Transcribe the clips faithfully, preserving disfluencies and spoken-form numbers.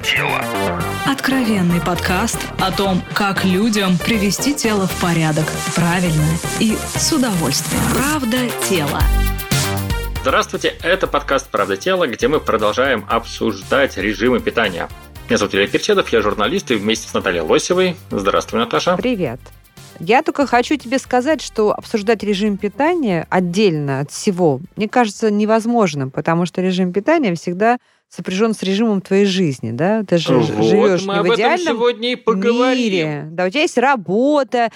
тело». Откровенный подкаст о том, как людям привести тело в порядок, правильно и с удовольствием. Правда тело. Здравствуйте, это подкаст «Правда тела», где мы продолжаем обсуждать режимы питания. Меня зовут Илья Перчедов, я журналист, и вместе с Натальей Лосевой. Здравствуй, Наташа. Привет. Я только хочу тебе сказать, что обсуждать режим питания отдельно от всего, мне кажется, невозможным, потому что режим питания всегда сопряжен с режимом твоей жизни, да? Ты же вот, живешь мы не об в этом идеальном сегодня и поговорим. мире. Да, у тебя есть работа,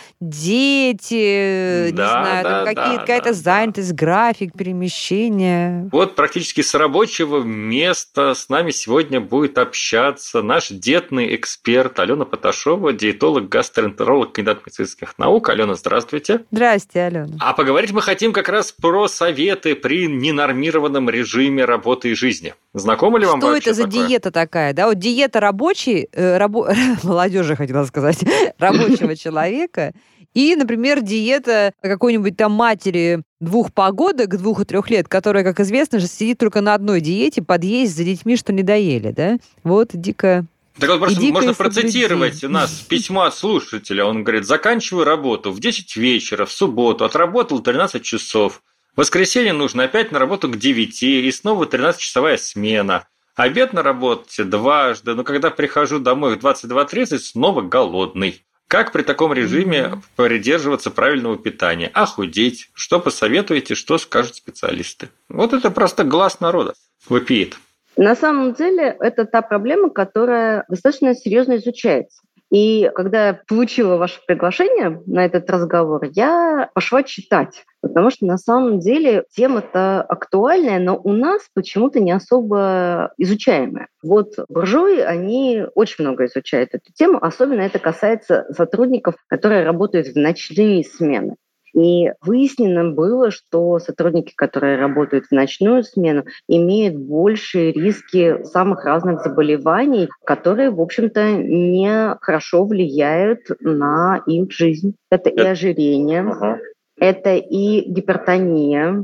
дети, Да, не знаю, да, там да, какие, да, какая-то да. график, график перемещения. Вот практически с рабочего места с нами сегодня будет общаться наш детный эксперт Алена Поташова, диетолог, гастроэнтеролог, кандидат медицинских наук. Алена, здравствуйте. Здрасте, Алена. А поговорить мы хотим как раз про советы при ненормированном режиме работы и жизни. Знакомы ли вам Что вообще это за такое? диета такая? Да, вот диета рабочей, э, рабо... молодежи, хотела сказать, рабочего человека, и, например, диета какой-нибудь там матери двух погодок, двух и трех лет, которая, как известно, же сидит только на одной диете, подъесть за детьми, что не доели, да? Вот, дико... Так вот, просто И можно дикое процитировать соблюдение. у нас письмо от слушателя. Он говорит: заканчиваю работу в десять вечера, в субботу, отработал тринадцать часов. В воскресенье нужно опять на работу к девяти, и снова тринадцатичасовая смена. Обед на работе дважды, но когда прихожу домой в двадцать два тридцать, снова голодный. Как при таком режиме mm-hmm. придерживаться правильного питания? Охудеть? Что посоветуете, что скажут специалисты? Вот это просто глаз народа вопиет. На самом деле, это та проблема, которая достаточно серьезно изучается. И когда я получила ваше приглашение на этот разговор, я пошла читать, потому что на самом деле тема-то актуальная, но у нас почему-то не особо изучаемая. Вот буржуи, они очень много изучают эту тему, особенно это касается сотрудников, которые работают в ночные смены. И выяснено было, что сотрудники, которые работают в ночную смену, имеют большие риски самых разных заболеваний, которые, в общем-то, не хорошо влияют на их жизнь. Это и ожирение, uh-huh. это и гипертония,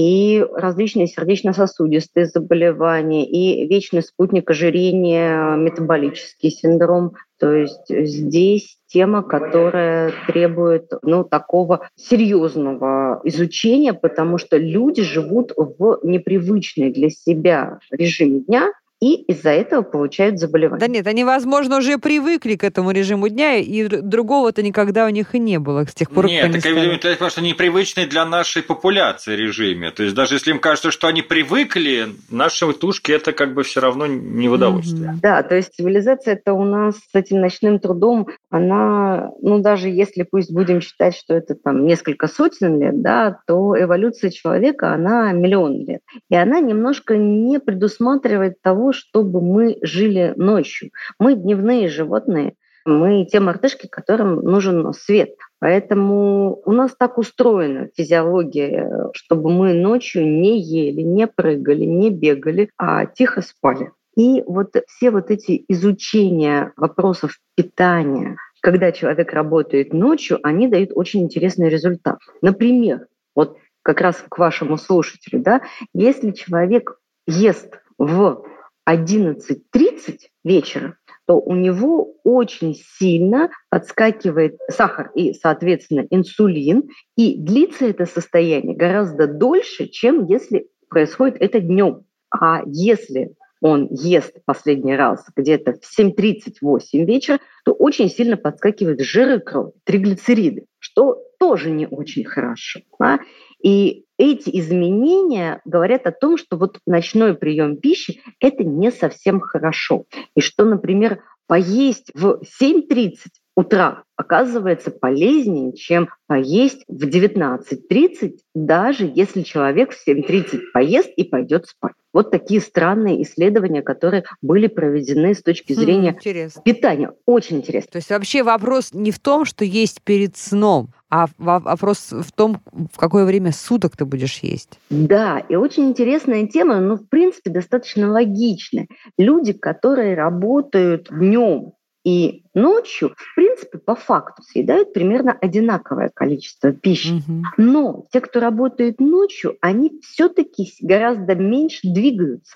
и различные сердечно-сосудистые заболевания, и вечный спутник ожирения, метаболический синдром. То есть здесь тема, которая требует ну, такого серьезного изучения, потому что люди живут в непривычной для себя режиме дня, и из-за этого получают заболевания. Да нет, они, возможно, уже привыкли к этому режиму дня, и другого-то никогда у них и не было с тех пор, нет, как они так, стали. Это просто непривычный для нашей популяции режиме. То есть даже если им кажется, что они привыкли, нашей тушке это как бы все равно не в удовольствие. Mm-hmm. Да, то есть цивилизация-то у нас с этим ночным трудом, она, ну даже если пусть будем считать, что это там несколько сотен лет, да, то эволюция человека, она миллион лет. И она немножко не предусматривает того, чтобы мы жили ночью. Мы дневные животные, мы те мартышки, которым нужен свет. Поэтому у нас так устроена физиология, чтобы мы ночью не ели, не прыгали, не бегали, а тихо спали. И вот все вот эти изучения вопросов питания, когда человек работает ночью, они дают очень интересный результат. Например, вот как раз к вашему слушателю, да, если человек ест в одиннадцать тридцать вечера, то у него очень сильно подскакивает сахар и, соответственно, инсулин, и длится это состояние гораздо дольше, чем если происходит это днем. А если он ест последний раз где-то в семь тридцать восемь вечера, то очень сильно подскакивает жиры крови, триглицериды, что тоже не очень хорошо. Да? И эти изменения говорят о том, что вот ночной прием пищи – это не совсем хорошо. И что, например, поесть в семь тридцать утра оказывается полезнее, чем поесть в девятнадцать тридцать, даже если человек в семь тридцать поест и пойдет спать. Вот такие странные исследования, которые были проведены с точки зрения Интересно. питания. Очень интересно. То есть вообще вопрос не в том, что есть перед сном, а вопрос в том, в какое время суток ты будешь есть. Да, и очень интересная тема, но в принципе достаточно логичная. Люди, которые работают днем и ночью, в принципе, по факту съедают примерно одинаковое количество пищи. Угу. Но те, кто работает ночью, они все-таки гораздо меньше двигаются.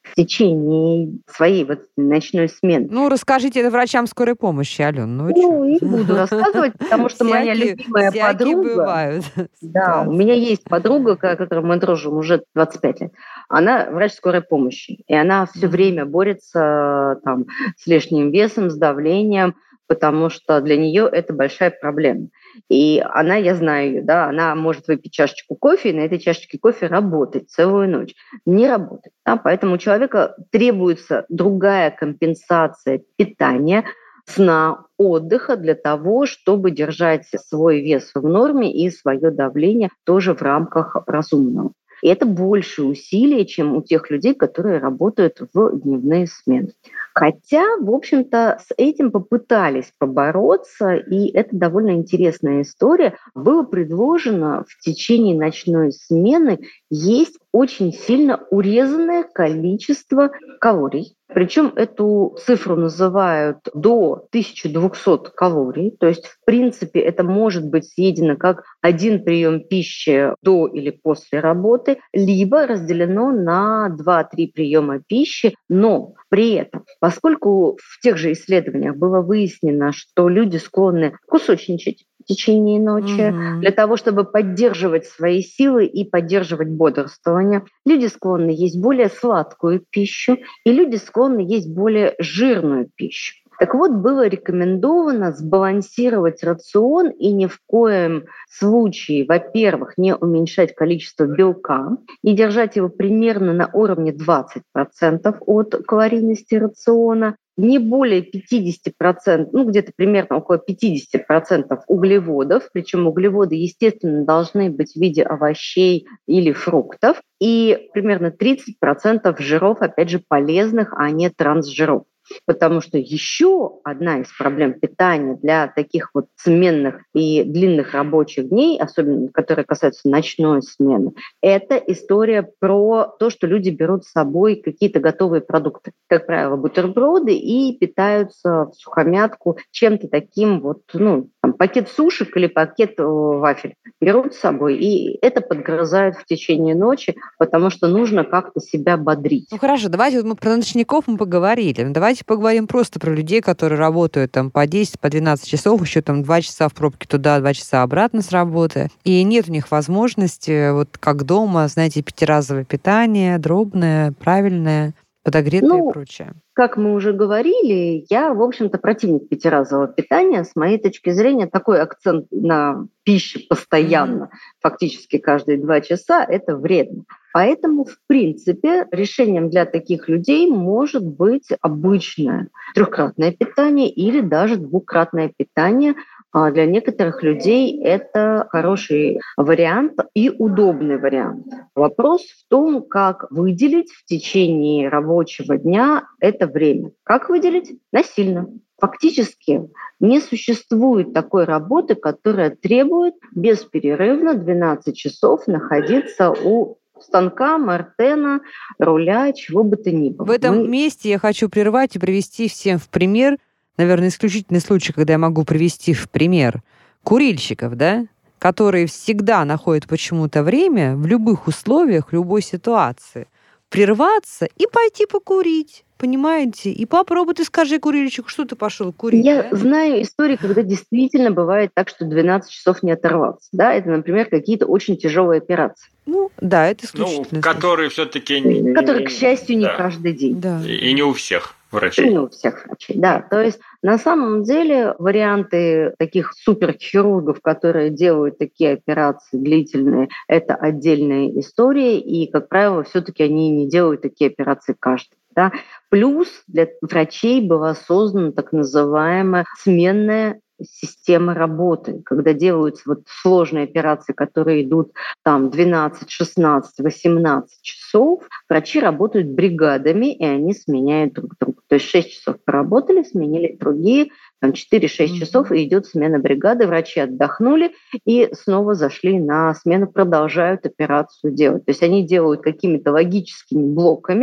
в течение своей вот ночной смены. Ну, расскажите это врачам скорой помощи, Алён. Ну, Ну, не буду рассказывать, потому что моя всякие, любимая всякие подруга... бывают Да, у ситуации. меня есть подруга, ко- которой мы дружим уже двадцать пять лет. Она врач скорой помощи, и она все Мгм. время борется там, с лишним весом, с давлением, потому что для нее это большая проблема. И она, я знаю ее, да, она может выпить чашечку кофе, и на этой чашечке кофе работать целую ночь. Не работает. Да, поэтому у человека требуется другая компенсация питания, сна, отдыха для того, чтобы держать свой вес в норме и свое давление тоже в рамках разумного. И это больше усилий, чем у тех людей, которые работают в дневные смены. Хотя, в общем-то, с этим попытались побороться, и это довольно интересная история. Было предложено в течение ночной смены есть очень сильно урезанное количество калорий. Причем эту цифру называют до тысячи двухсот калорий. То есть, в принципе, это может быть съедено как один прием пищи до или после работы, либо разделено на два-три приема пищи. Но при этом, поскольку в тех же исследованиях было выяснено, что люди склонны кусочничать в течение ночи Мгм. для того, чтобы поддерживать свои силы и поддерживать бодрствование, люди склонны есть более сладкую пищу, и люди склонны есть более жирную пищу. Так вот, было рекомендовано сбалансировать рацион и ни в коем случае, во-первых, не уменьшать количество белка и держать его примерно на уровне двадцать процентов от калорийности рациона, не более пятьдесят процентов, ну где-то примерно около пятьдесят процентов углеводов, причем углеводы, естественно, должны быть в виде овощей или фруктов, и примерно тридцать процентов жиров, опять же, полезных, а не трансжиров. Потому что еще одна из проблем питания для таких вот сменных и длинных рабочих дней, особенно которые касаются ночной смены, это история про то, что люди берут с собой какие-то готовые продукты, как правило, бутерброды, и питаются в сухомятку чем-то таким вот, ну, там, пакет сушек или пакет э, вафель берут с собой, и это подгрызают в течение ночи, потому что нужно как-то себя бодрить. Ну хорошо, давайте вот мы про ночников мы поговорили. Ну, давайте поговорим просто про людей, которые работают там по десять, по двенадцать часов, еще там два часа в пробке туда, два часа обратно с работы. И нет у них возможности, вот как дома, знаете, пятиразовое питание, дробное, правильное, подогретое Ну, и прочее. Как мы уже говорили, я, в общем-то, противник пятиразового питания. С моей точки зрения, такой акцент на пище постоянно, фактически каждые два часа, это вредно. Поэтому, в принципе, решением для таких людей может быть обычное трехкратное питание или даже двукратное питание. А Для некоторых людей это хороший вариант и удобный вариант. Вопрос в том, как выделить в течение рабочего дня это время. Как выделить? Насильно. Фактически не существует такой работы, которая требует бесперерывно двенадцать часов находиться у станка, мартена, руля, чего бы то ни было. В этом Мы месте я хочу прервать и привести всем в пример, наверное, исключительный случай, когда я могу привести в пример курильщиков, да, которые всегда находят почему-то время в любых условиях, в любой ситуации прерваться и пойти покурить, понимаете? И попробуй, ты скажи курильщику, что ты пошел курить, Я да? знаю истории, когда действительно бывает так, что двенадцать часов не оторваться. Да? Это, например, какие-то очень тяжелые операции, Ну, да, это Ну, исключительный случай. которые все-таки которые, к счастью, не да. каждый день. Да. И не у всех И врачей. не у всех врачей, да. То есть на самом деле варианты таких суперхирургов, которые делают такие операции длительные, это отдельная история, и, как правило, все-таки они не делают такие операции каждый. Да. Плюс для врачей была создана так называемая сменная система работы, когда делаются вот сложные операции, которые идут там двенадцать, шестнадцать, восемнадцать часов, врачи работают бригадами, и они сменяют друг друга. То есть шесть часов поработали, сменили другие, там четыре-шесть часов, и идет смена бригады, врачи отдохнули и снова зашли на смену, продолжают операцию делать. То есть они делают какими-то логическими блоками,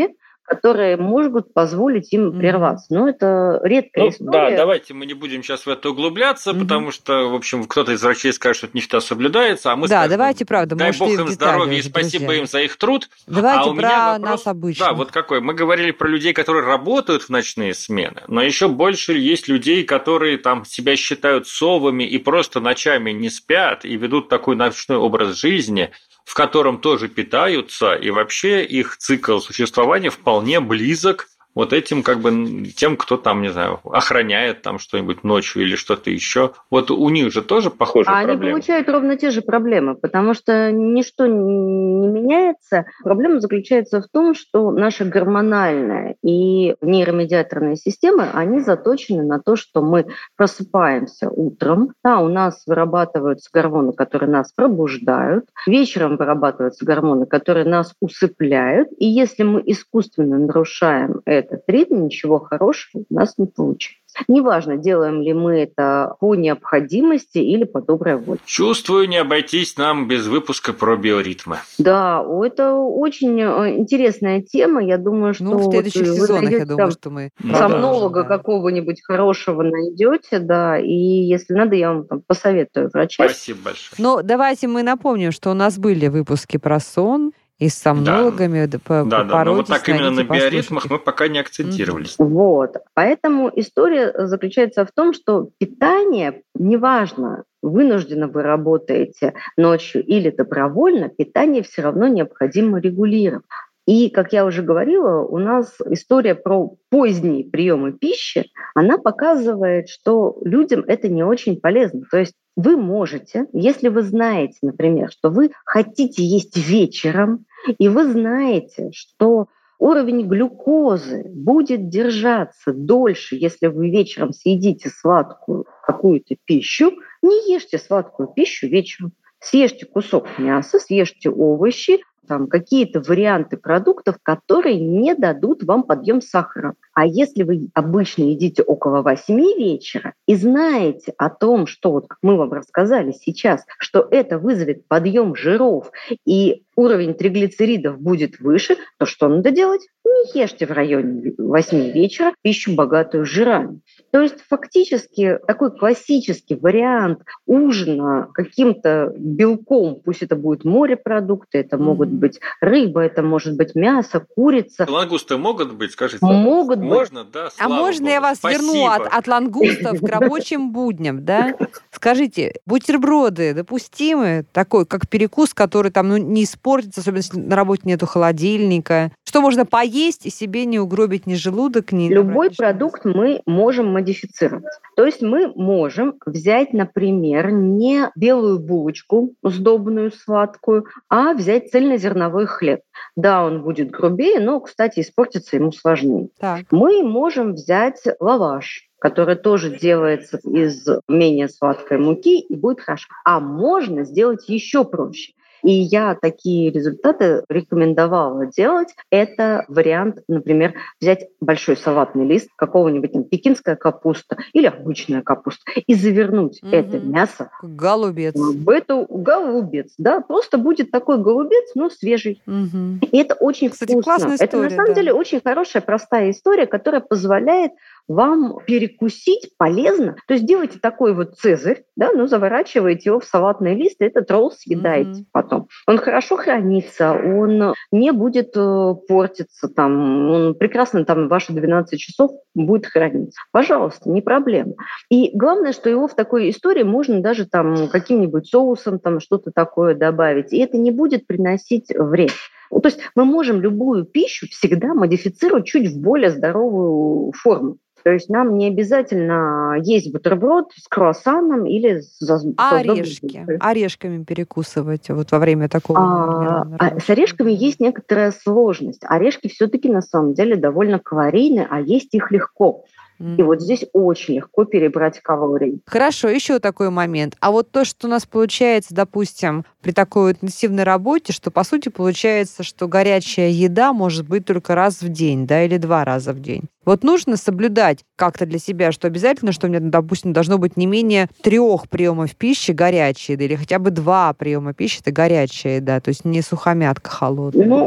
которые могут позволить им прерваться. Но это редкая Ну, история. да, давайте мы не будем сейчас в это углубляться, Мгм. потому что, в общем, кто-то из врачей скажет, что это не всегда соблюдается, а мы Да, скажем, давайте, правда, дай может, бог и в им детали здоровья и уже, спасибо друзья. им за их труд. Давайте а у про меня вопрос, нас обычных. да, вот какой. Мы говорили про людей, которые работают в ночные смены, но еще больше есть людей, которые там себя считают совами и просто ночами не спят и ведут такой ночной образ жизни, в котором тоже питаются, и вообще их цикл существования вполне близок вот этим, как бы, тем, кто там, не знаю, охраняет там что-нибудь ночью или что-то еще. Вот у них же тоже похожие А они проблемы. получают ровно те же проблемы, потому что ничто не меняется. Проблема заключается в том, что наша гормональная и нейромедиаторная системы, они заточены на то, что мы просыпаемся утром, да, у нас вырабатываются гормоны, которые нас пробуждают, вечером вырабатываются гормоны, которые нас усыпляют, и если мы искусственно нарушаем этот ритм, ничего хорошего у нас не получится. Неважно, делаем ли мы это по необходимости или по доброй воле. Чувствую, не обойтись нам без выпуска про биоритмы. Да, это очень интересная тема. Я думаю, что Ну, в следующих вот сезонах, найдете я думаю, там что мы сомнолога продолжим, да. какого-нибудь хорошего найдете, да, и если надо, я вам там посоветую врача. Спасибо большое. Но давайте мы напомним, что у нас были выпуски про сон и с сомнологами. Да, по, Да, да, но вот так именно на найдите, биоритмах послушайте. мы пока не акцентировались. Вот. Поэтому история заключается в том, что питание, неважно, вынужденно вы работаете ночью или добровольно, питание все равно необходимо регулировать. И, как я уже говорила, у нас история про поздние приемы пищи, она показывает, что людям это не очень полезно. То есть вы можете, если вы знаете, например, что вы хотите есть вечером, и вы знаете, что уровень глюкозы будет держаться дольше, если вы вечером съедите сладкую какую-то пищу, не ешьте сладкую пищу вечером. Съешьте кусок мяса, съешьте овощи, там, какие-то варианты продуктов, которые не дадут вам подъем сахара. А если вы обычно едите около восьми вечера и знаете о том, что, вот как мы вам рассказали сейчас, что это вызовет подъем жиров и уровень триглицеридов будет выше, то что надо делать? Не ешьте в районе восьми вечера пищу, богатую жирами. То есть фактически такой классический вариант ужина каким-то белком, пусть это будут морепродукты, это mm-hmm. могут быть рыба, это может быть мясо, курица. Лангусты могут быть, скажите? Могут быть. Можно, да, а можно Богу. Я вас Спасибо. верну от, от лангустов к рабочим будням, да? Скажите, бутерброды допустимы? Такой, как перекус, который там ну, не испортится, особенно если на работе нету холодильника. Что можно поесть и себе не угробить ни желудок, ни... Любой продукт мы можем модифицировать. То есть мы можем взять, например, не белую булочку сдобную, сладкую, а взять цельнозерновой хлеб. Да, он будет грубее, но, кстати, испортиться ему сложнее. Так. Мы можем взять лаваш, который тоже делается из менее сладкой муки и будет хорошо. А можно сделать еще проще. И я такие результаты рекомендовала делать. Это вариант, например, взять большой салатный лист, какого-нибудь там пекинская капуста или обычная капуста, и завернуть угу. это мясо голубец. в эту голубец. Да, просто будет такой голубец, но свежий. Угу. И это очень Кстати, вкусно. классная история, это на самом да. деле очень хорошая, простая история, которая позволяет вам перекусить полезно. То есть делайте такой вот цезарь, да, ну, заворачиваете его в салатный лист, и этот ролл съедаете mm-hmm. потом. Он хорошо хранится, он не будет э, портиться, там, он прекрасно там ваши двенадцать часов будет храниться. Пожалуйста, не проблема. И главное, что его в такой истории можно даже там каким-нибудь соусом там что-то такое добавить, и это не будет приносить вред. То есть мы можем любую пищу всегда модифицировать чуть в более здоровую форму. То есть нам не обязательно есть бутерброд с круассаном или с... А орешки? Орешками перекусывать вот во время такого... А, а с орешками есть некоторая сложность. Орешки все-таки на самом деле довольно калорийны, а есть их легко. И вот здесь очень легко перебрать калории. Хорошо, еще такой момент. А вот то, что у нас получается, допустим, при такой интенсивной работе, что, по сути, получается, что горячая еда может быть только раз в день, да, или два раза в день. Вот нужно соблюдать как-то для себя, что обязательно, что у меня, допустим, должно быть не менее трех приемов пищи горячей еды, или хотя бы два приема пищи это горячая еда, то есть не сухомятка холодная. Ну,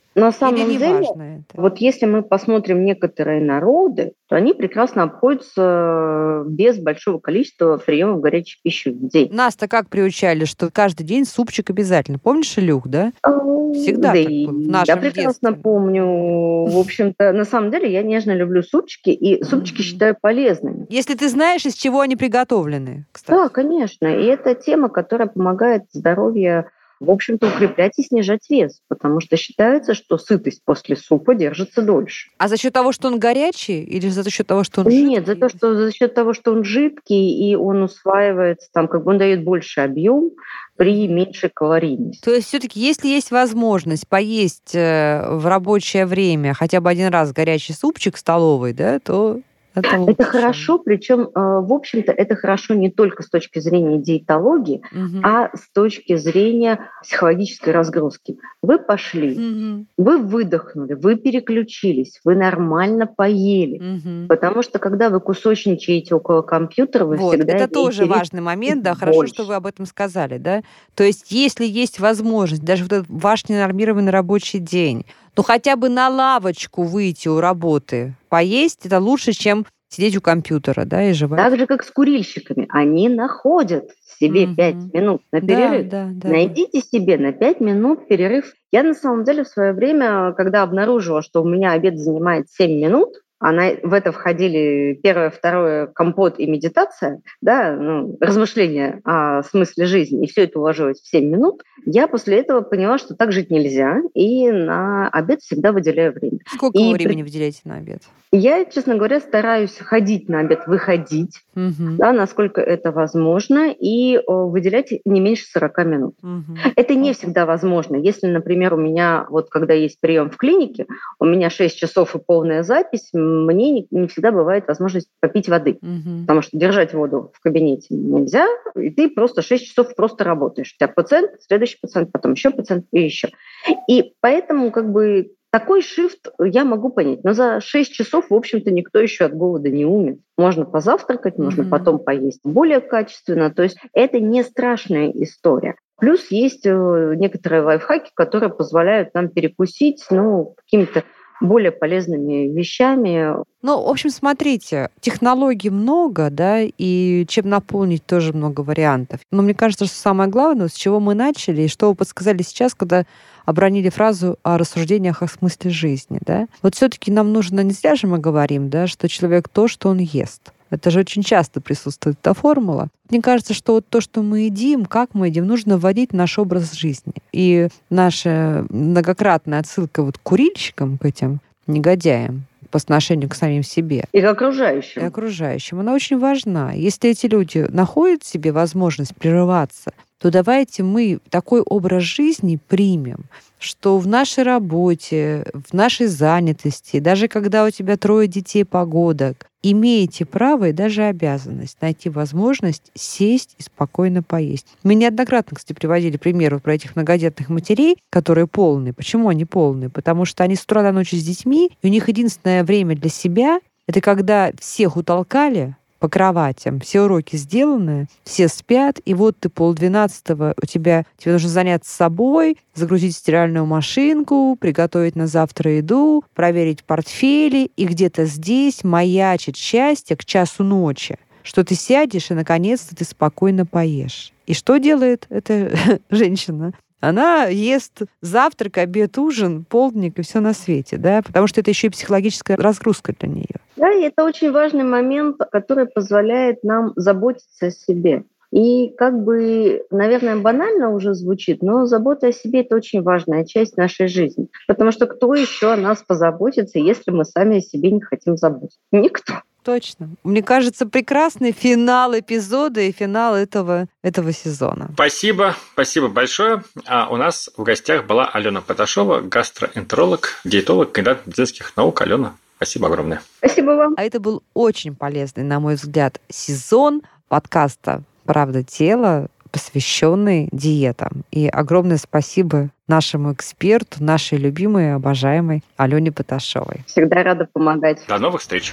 На самом Или не деле, важно это? вот если мы посмотрим некоторые народы, то они прекрасно обходятся без большого количества приемов горячей пищи в день. Нас-то как приучали, что каждый день супчик обязательно. Помнишь, Илюх, да? Всегда да так и было в я нашем прекрасно детстве. помню. В общем-то, на самом деле, я нежно люблю супчики, и супчики Мгм. считаю полезными. Если ты знаешь, из чего они приготовлены, кстати. Да, конечно. И это тема, которая помогает здоровью, в общем-то, укреплять и снижать вес, потому что считается, что сытость после супа держится дольше. А за счет того, что он горячий, или за счет того, что он Нет, за жидкий? то, что за счет того, что он жидкий, и он усваивается, там, как бы он дает больше объем при меньшей калорийности. То есть все-таки, если есть возможность поесть э, в рабочее время хотя бы один раз горячий супчик столовый, да, то это лучше. Это хорошо, причем, в общем-то, это хорошо не только с точки зрения диетологии, Мгм. а с точки зрения психологической разгрузки. Вы пошли, Мгм. вы выдохнули, вы переключились, вы нормально поели. Мгм. Потому что, когда вы кусочничаете около компьютера, вы Вот, всегда это имеете тоже риск важный момент, да, есть хорошо, больше. что вы об этом сказали, да. То есть, если есть возможность, даже вот этот ваш ненормированный рабочий день, то хотя бы на лавочку выйти у работы, поесть, это лучше, чем сидеть у компьютера, да, и жевать. Так же, как с курильщиками. Они находят себе Мгм. пять минут на Да, перерыв. да, да. Найдите себе на пять минут перерыв. Я на самом деле в свое время, когда обнаружила, что у меня обед занимает семь минут, а на- в это входили первое, второе, компот и медитация, да, ну, размышления о смысле жизни, и все это уложилось в семь минут, я после этого поняла, что так жить нельзя, и на обед всегда выделяю время. Сколько И вы при- времени выделяете на обед? Я, честно говоря, стараюсь ходить на обед, выходить, Мгм. да, насколько это возможно, и о, выделять не меньше сорок минут. Мгм. Это не всегда возможно. Если, например, у меня, вот когда есть прием в клинике, у меня шесть часов и полная запись, мне не, не всегда бывает возможность попить воды. Мгм. Потому что держать воду в кабинете нельзя, и ты просто шесть часов просто работаешь. У тебя пациент, следующий пациент, потом еще пациент и еще. И поэтому как бы такой шифт я могу понять. Но за шесть часов, в общем-то, никто еще от голода не умер. Можно позавтракать, можно Мгм. потом поесть более качественно. То есть это не страшная история. Плюс есть э, некоторые лайфхаки, которые позволяют нам перекусить, ну, какими-то более полезными вещами. Ну, в общем, смотрите, технологий много, да, и чем наполнить тоже много вариантов. Но мне кажется, что самое главное, с чего мы начали, и что вы подсказали сейчас, когда обронили фразу о рассуждениях о смысле жизни, да. Вот все-таки нам нужно, не зря же мы говорим, да, что человек то, что он ест. Это же очень часто присутствует эта формула. Мне кажется, что вот то, что мы едим, как мы едим, нужно вводить в наш образ жизни. И наша многократная отсылка вот к курильщикам, к этим негодяям, по отношению к самим себе И к окружающим. и окружающим, она очень важна. Если эти люди находят в себе возможность прерываться, то давайте мы такой образ жизни примем, что в нашей работе, в нашей занятости, даже когда у тебя трое детей погодок, имеете право и даже обязанность найти возможность сесть и спокойно поесть. Мы неоднократно, кстати, приводили примеры про этих многодетных матерей, которые полные. Почему они полные? Потому что они с утра до ночи с детьми, и у них единственное время для себя — это когда всех утолкали по кроватям, все уроки сделаны, все спят, и вот ты полдвенадцатого, у тебя, тебе нужно заняться собой, загрузить стиральную машинку, приготовить на завтра еду, проверить портфели, и где-то здесь маячит счастье к часу ночи, что ты сядешь, и, наконец-то, ты спокойно поешь. И что делает эта женщина? Она ест завтрак, обед, ужин, полдник и все на свете, да, потому что это еще и психологическая разгрузка для нее. Да, и это очень важный момент, который позволяет нам заботиться о себе. И как бы, наверное, банально уже звучит, но забота о себе — это очень важная часть нашей жизни. Потому что кто еще о нас позаботится, если мы сами о себе не хотим заботиться? Никто. Точно. Мне кажется, прекрасный финал эпизода и финал этого, этого сезона. Спасибо, спасибо большое. А у нас в гостях была Алена Паташова, гастроэнтеролог, диетолог, кандидат медицинских наук. Алена, спасибо огромное. Спасибо вам. А это был очень полезный, на мой взгляд, сезон подкаста «Правда тела», посвященный диетам. И огромное спасибо нашему эксперту, нашей любимой и обожаемой Алене Паташовой. Всегда рада помогать. До новых встреч.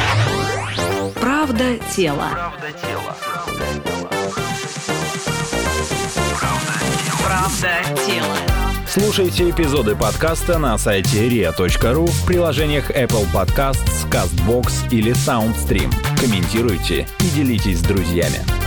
Правда тела. Правда тела. Слушайте эпизоды подкаста на сайте риа точка ру, в приложениях Apple Podcasts, CastBox или SoundStream. Комментируйте и делитесь с друзьями.